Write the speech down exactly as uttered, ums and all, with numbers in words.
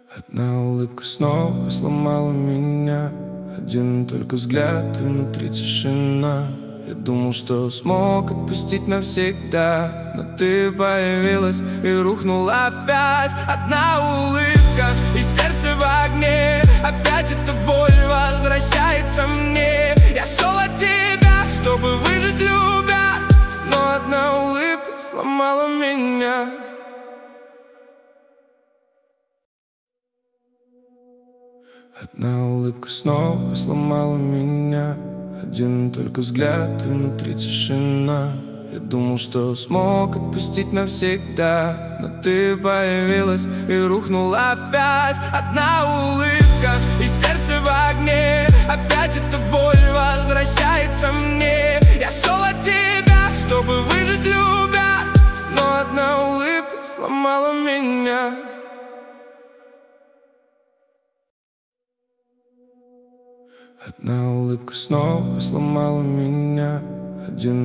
Одна улыбка снова сломала меня. Один только взгляд, и внутри тишина. Я думал, что смог отпустить навсегда, но ты появилась и рухнула опять. Одна улыбка и сердце в огне. Опять эта боль возвращается мне. Я шел от тебя, чтобы выжить любя, но одна улыбка сломала меня. Одна улыбка снова сломала меня. Один только взгляд, и внутри тишина. Я думал, что смог отпустить навсегда, но ты появилась и рухнула опять. Одна улыбка и сердце в огне. Опять эта боль возвращается мне. Я шел от тебя, чтобы выжить любя, но одна улыбка сломала меня. Одна улыбка снова сломала меня. Один